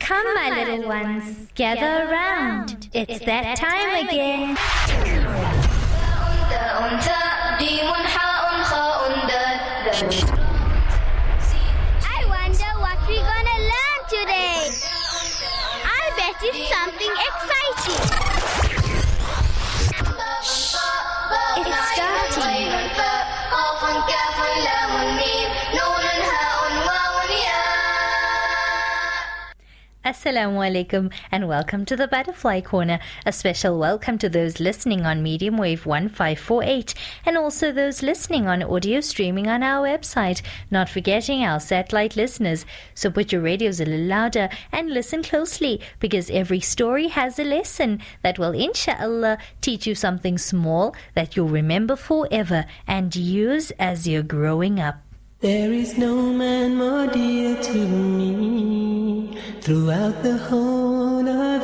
Come, my little ones, gather around. It's that time again. I wonder what we're gonna learn today. I bet it's something exciting. It's starting. Assalamu alaikum and welcome to the Butterfly Corner. A special welcome to those listening on medium wave 1548 and also those listening on audio streaming on our website, not forgetting our satellite listeners. So put your radios a little louder and listen closely, because every story has a lesson that will inshallah teach you something small that you'll remember forever and use as you're growing up. There is no man more dear to me throughout the whole of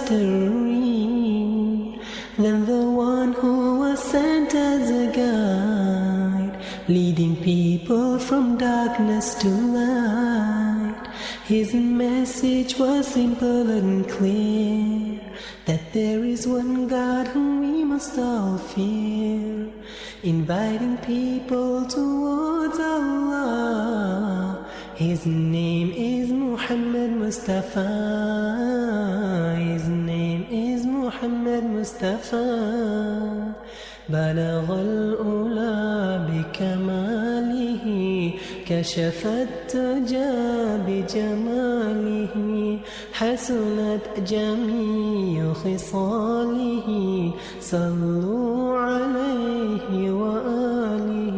history than the one who was sent as a guide, leading people from darkness to light. His message was simple and clear, that there is one God whom we must all fear, inviting people towards Allah. His name is Muhammad Mustafa. His name is Muhammad Mustafa. بلغ الأولى بكماله كشف التجى بجماله حسنت جميع خصاله صلوا عليه وآله.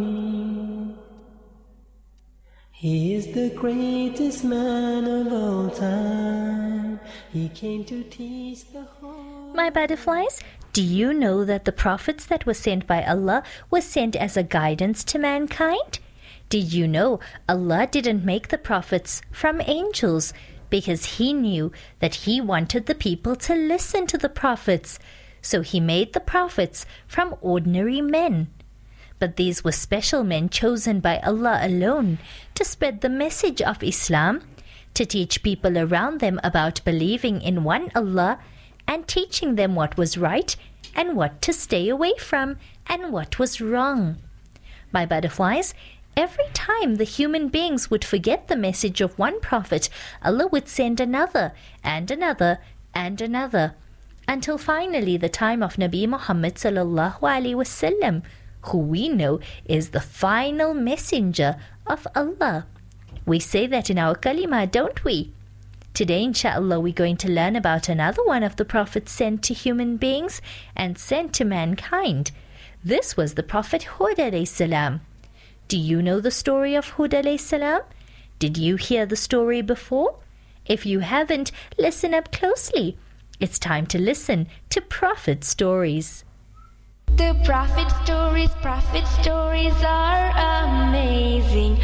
He is the greatest man of all time. He came to teach the whole. My butterflies, do you know that the prophets that were sent by Allah were sent as a guidance to mankind? Did you know Allah didn't make the prophets from angels because He knew that He wanted the people to listen to the prophets, so He made the prophets from ordinary men. But these were special men chosen by Allah alone to spread the message of Islam, to teach people around them about believing in one Allah and teaching them what was right and what to stay away from and what was wrong. My butterflies, every time the human beings would forget the message of one prophet, Allah would send another and another and another, until finally the time of Nabi Muhammad sallallahu alaihi wasallam, who we know is the final messenger of Allah. We say that in our kalima, don't we? Today, inshallah, we're going to learn about another one of the prophets sent to human beings and sent to mankind. This was the Prophet Hud alayhi salam. Do you know the story of Hud alayhi salam? Did you hear the story before? If you haven't, listen up closely. It's time to listen to Prophet stories. The prophet stories are amazing,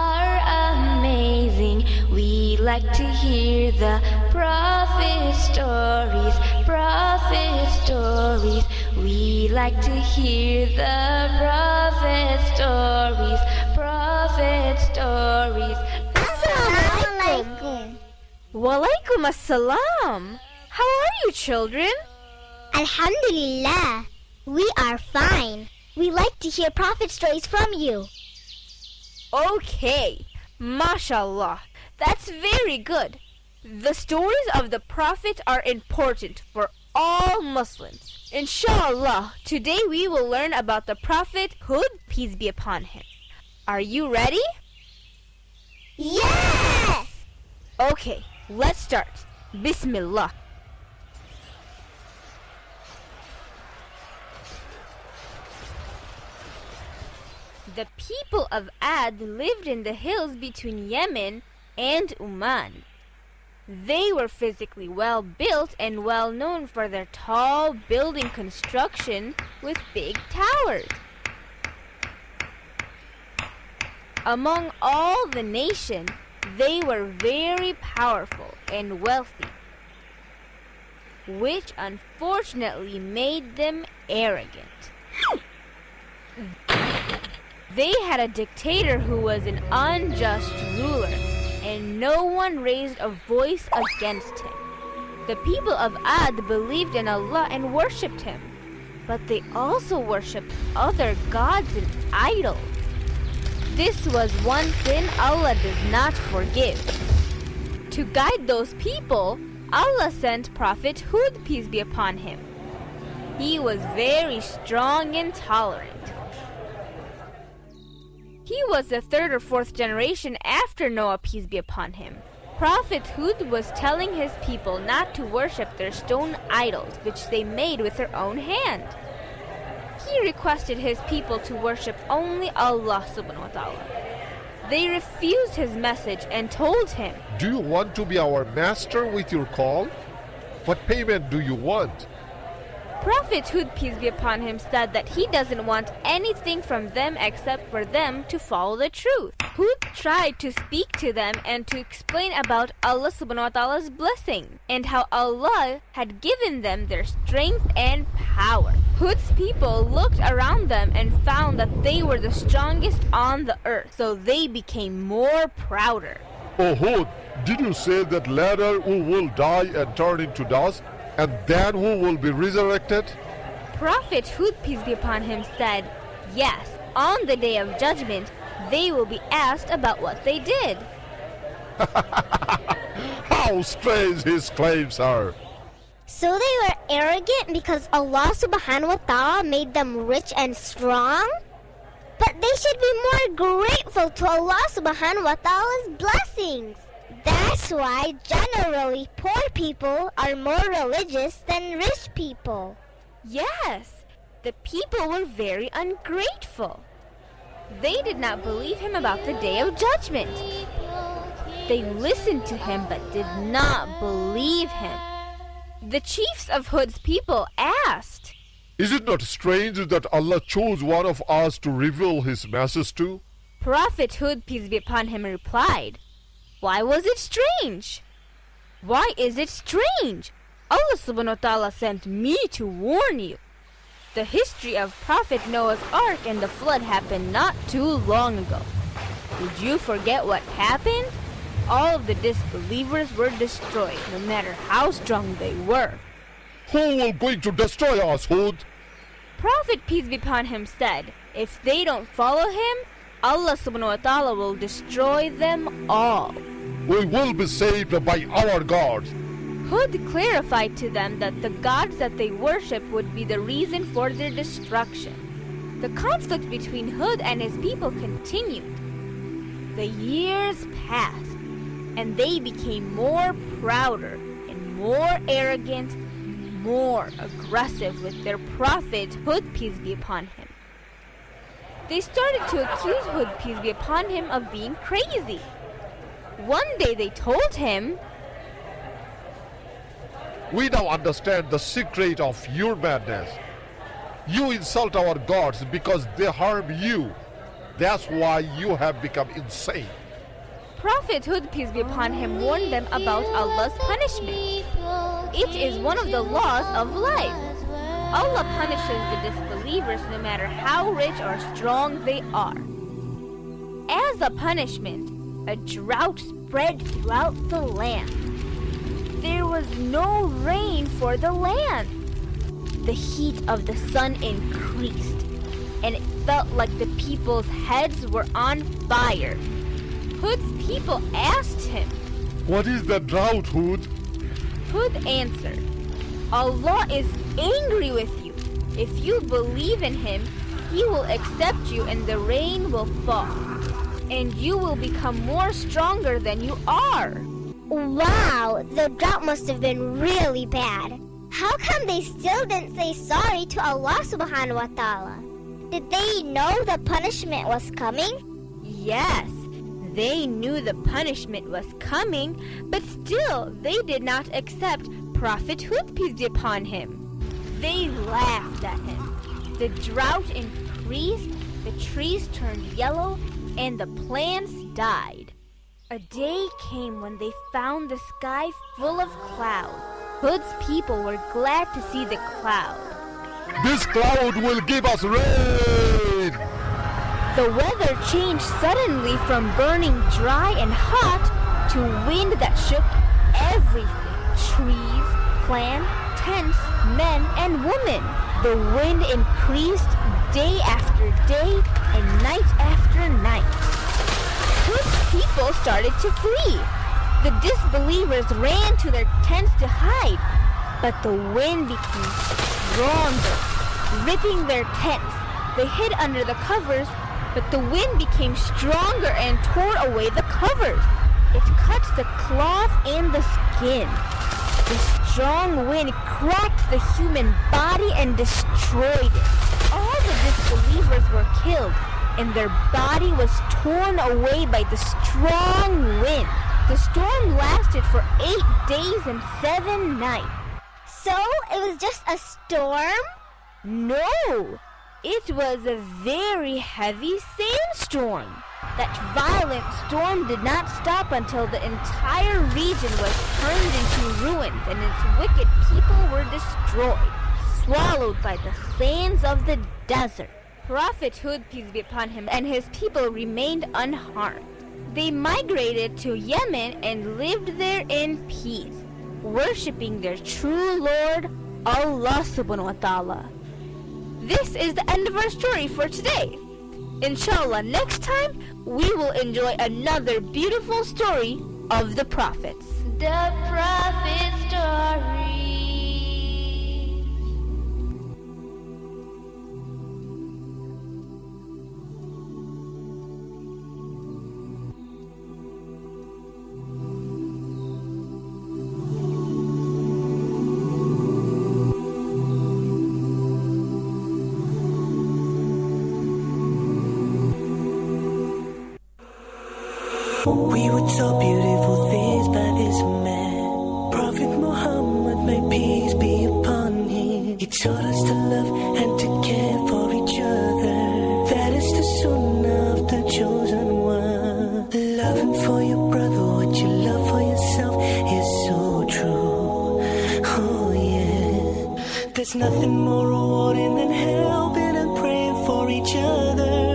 We like to hear the prophet stories, We like to hear the prophet stories, Assalamualaikum. Walaikum assalam. How are you, children? Alhamdulillah. We are fine. We like to hear prophet stories from you. Okay, mashallah. That's very good. The stories of the Prophet are important for all Muslims. Inshallah, today we will learn about the Prophet Hud, peace be upon him. Are you ready? Yes! Okay, let's start. Bismillah. The people of Ad lived in the hills between Yemen and Oman. They were physically well built and well known for their tall building construction with big towers. Among all the nation, they were very powerful and wealthy, which unfortunately made them arrogant. They had a dictator who was an unjust ruler and no one raised a voice against him. The people of Ad believed in Allah and worshipped him, but they also worshipped other gods and idols. This was one sin Allah does not forgive. To guide those people, Allah sent Prophet Hud, peace be upon him. He was very strong and tolerant. He was the third or fourth generation after Noah, peace be upon him. Prophet Hud was telling his people not to worship their stone idols, which they made with their own hand. He requested his people to worship only Allah subhanahu wa ta'ala. They refused his message and told him, Do you want to be our master with your call? What payment do you want? Prophet Hud, peace be upon him, said that he doesn't want anything from them except for them to follow the truth. Hud tried to speak to them and to explain about Allah subhanahu wa ta'ala's blessing and how Allah had given them their strength and power. Hud's people looked around them and found that they were the strongest on the earth, so they became more prouder. Oh Hud, did you say that later we will die and turn into dust? And then who will be resurrected? Prophet Hud, peace be upon him, said, Yes, on the day of judgment, they will be asked about what they did. How strange his claims are. So they were arrogant because Allah subhanahu wa ta'ala made them rich and strong? But they should be more grateful to Allah subhanahu wa ta'ala's blessings. That's why generally poor people are more religious than rich people. Yes, the people were very ungrateful. They did not believe him about the day of judgment. They listened to him but did not believe him. The chiefs of Hud's people asked, Is it not strange that Allah chose one of us to reveal his message to? Prophet Hud, peace be upon him, replied, Why was it strange? Why is it strange? Allah subhanahu wa ta'ala sent me to warn you. The history of Prophet Noah's Ark and the flood happened not too long ago. Did you forget what happened? All of the disbelievers were destroyed, no matter how strong they were. Who will going to destroy us, Hud? Prophet, peace be upon him, said, If they don't follow him, Allah subhanahu wa ta'ala will destroy them all. We will be saved by our God. Hud clarified to them that the gods that they worship would be the reason for their destruction. The conflict between Hud and his people continued. The years passed, and they became more prouder and more arrogant, more aggressive with their prophet Hud, peace be upon him. They started to accuse Hud, peace be upon him, of being crazy. One day they told him, We now understand the secret of your madness. You insult our gods because they harm you. That's why you have become insane. Prophet Hud, peace be upon him, warned them about Allah's punishment. It is one of the laws of life. Allah punishes the disbelievers no matter how rich or strong they are. As a punishment, a drought spread throughout the land. There was no rain for the land. The heat of the sun increased, and it felt like the people's heads were on fire. Hud's people asked him, What is the drought, Hud? Hud answered, Allah is angry with you. If you believe in him, he will accept you and the rain will fall. And you will become more stronger than you are. Wow, the drought must have been really bad. How come they still didn't say sorry to Allah subhanahu wa ta'ala? Did they know the punishment was coming? Yes, they knew the punishment was coming, but still they did not accept Prophet Hud, peace be upon him. They laughed at him. The drought increased, the trees turned yellow, and the plants died. A day came when they found the sky full of clouds. Hud's people were glad to see the cloud. This cloud will give us rain. The weather changed suddenly from burning dry and hot to wind that shook everything: trees, plants, tents, men, and women. The wind increased day after day and night after night. His people started to flee. The disbelievers ran to their tents to hide, but the wind became stronger, ripping their tents. They hid under the covers, but the wind became stronger and tore away the covers. It cut the cloth and the skin. The strong wind cracked the human body and destroyed it. All the disbelievers were killed, and their body was torn away by the strong wind. The storm lasted for 8 days and 7 nights. So it was just a storm? No, it was a very heavy sandstorm. That violent storm did not stop until the entire region was turned into ruins and its wicked people were destroyed, swallowed by the sands of the desert. Prophet Hud, peace be upon him, and his people remained unharmed. They migrated to Yemen and lived there in peace, worshipping their true Lord, Allah subhanahu wa ta'ala. This is the end of our story for today. Inshallah, next time we will enjoy another beautiful story of the prophets. The prophet story. We were taught beautiful things by this man, Prophet Muhammad, may peace be upon him. He taught us to love and to care for each other. That is the sunnah of the chosen one. Loving for your brother what you love for yourself is so true. Oh yeah. There's nothing more rewarding than helping and praying for each other.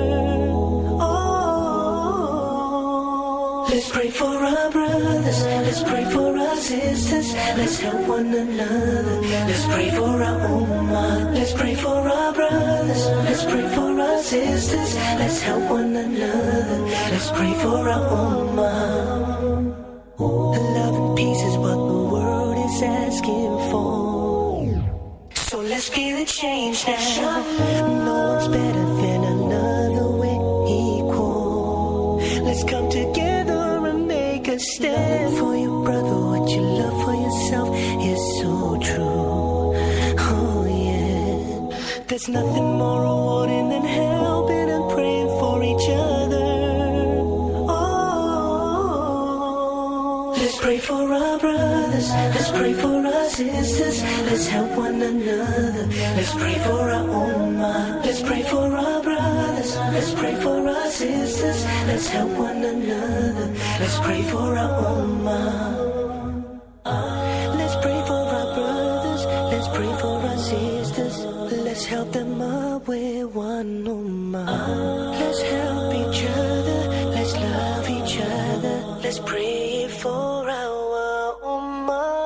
Let's pray for our brothers, let's pray for our sisters, let's help one another. Let's pray for our ummah, let's pray for our brothers, let's pray for our sisters, let's help one another. Let's pray for our ummah. Love and peace is what the world is asking for. So let's be the change now. No one's better than another, we're equal. Let's come together. Stand for your brother, what you love for yourself is so true. Oh yeah. There's nothing more rewarding than helping and praying for each other. Oh, let's pray for our brothers, let's pray for our sisters, let's help one another. Let's pray for our ummah, let's pray for our brothers, let's pray for our sisters, let's help one another. Let's pray for our ummah. Let's pray for our brothers, let's pray for our sisters, let's help them up with one ummah. Let's help each other, let's love each other, let's pray for our ummah.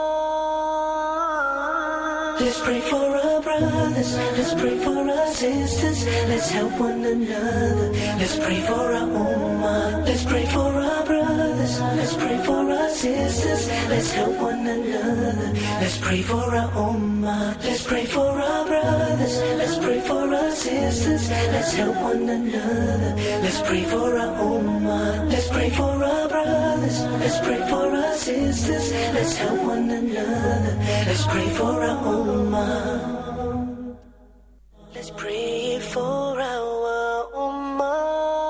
Let's pray for our brothers, let's pray for our sisters, let's help one another. Let's pray for our ummah, let's pray for our brothers, let's pray for our sisters, let's help one another. Let's pray for our ummah, let's pray for our brothers, let's pray for our sisters, let's help one another. Let's pray for our ummah, let's pray for our brothers, let's pray for our sisters, let's help one another. Let's pray for our ummah. Let's pray for our ummah.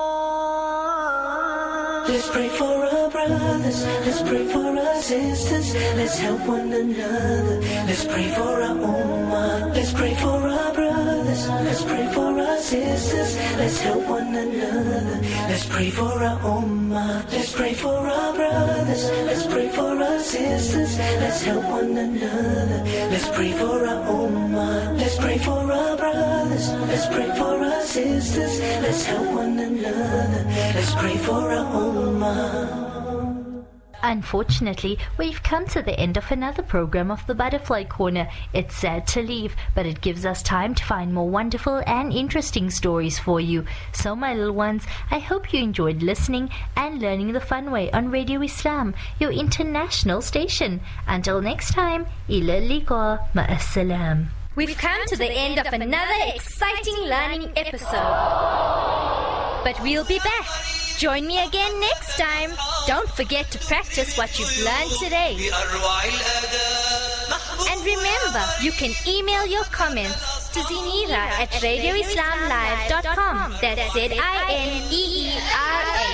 Let's pray for our brothers, let's pray for our sisters, let's help one another. Let's pray for our ummah, let's pray for our brothers, let's pray for our sisters, let's help one another. Let's pray for our ummah, let's pray for our brothers, let's pray for our sisters, let's help one another. Let's pray for our ummah, let's pray for our brothers, let's pray for our sisters, let's help one another. Let's pray for our ummah. Unfortunately, we've come to the end of another program of the Butterfly Corner. It's sad to leave, but it gives us time to find more wonderful and interesting stories for you. So, my little ones, I hope you enjoyed listening and learning the fun way on Radio Islam, your international station. Until next time, ila liqa, ma'assalam. We've come to the end of another exciting learning episode. But we'll be back. Join me again next time. Don't forget to practice what you've learned today. And remember, you can email your comments to zineera@radioislamlive.com. That's ZINEERA.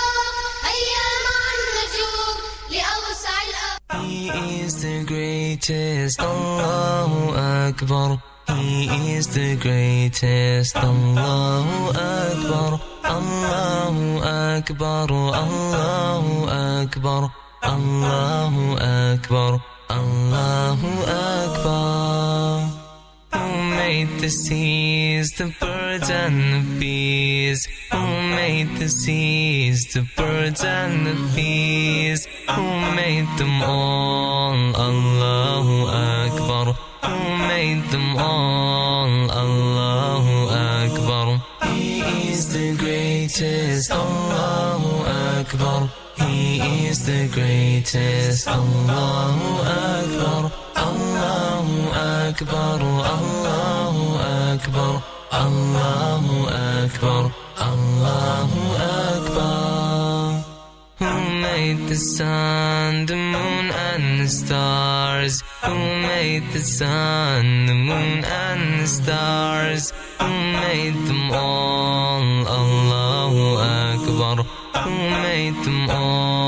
He is the greatest, Allahu Akbar. He is the greatest, Allahu Akbar. Allahu Akbar, Allahu Akbar, Allahu Akbar, Allahu Akbar. Who made the seas, the birds and the bees? Who made the seas, the birds and the bees? Who made them all? Allahu Akbar. Who made them all? Allahu Akbar. He is the greatest, Allahu Akbar. He is the greatest, Allahu Akbar. Allahu Akbar, Allahu Akbar, Allahu Akbar, Allahu Akbar. Who made the sun, the moon and the stars? Who made the sun, the moon and the stars? Who made them all? Allahu Akbar. Who made them all?